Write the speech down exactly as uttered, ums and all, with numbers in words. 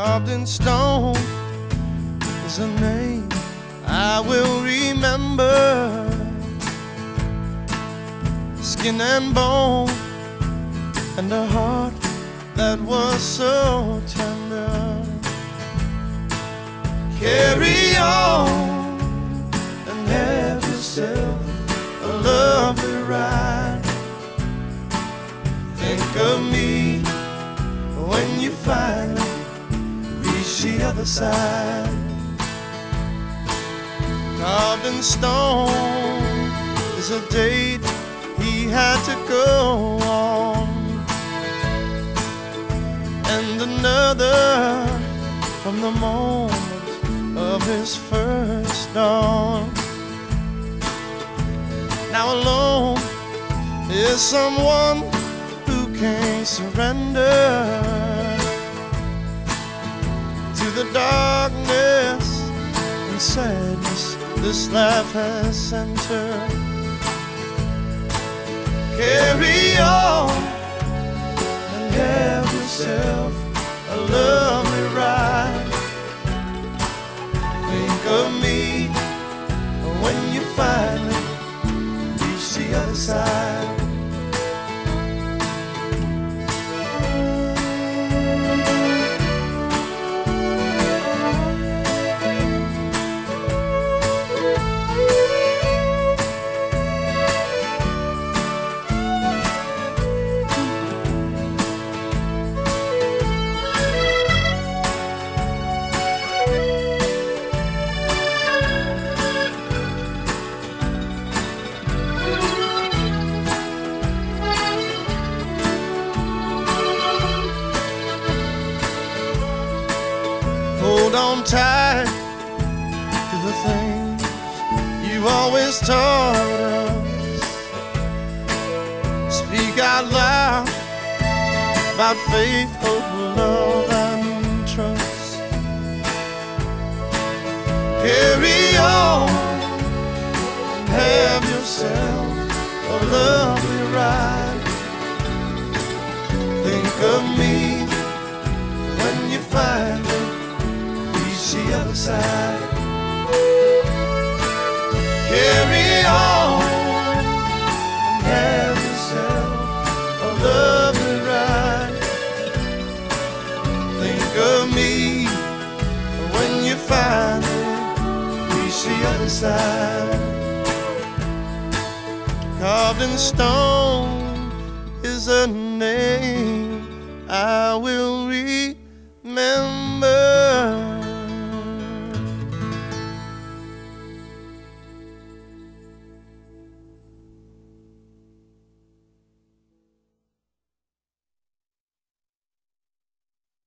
carved in stone is a name I will remember. Skin and bone and a heart that was so tender. Carry on and have yourself a lovely ride. Think of me when you finally reach the other side. Carved in stone is a date he had to go on, and another from the moment of his first dawn. Now alone is someone who can't surrender to the darkness and sadness this life has sent her. Carry on and have yourself a lovely ride. Think of me when you finally reach the other side. Hold on tight to the things you always taught us. Speak out loud about faith, hope, love, and trust. Carry on and have yourself a lovely ride. Think of me when you finally the other side. Carry on and have yourself a lovely ride. Think of me when you finally reach the other side. Carved in stone is a name I will remember.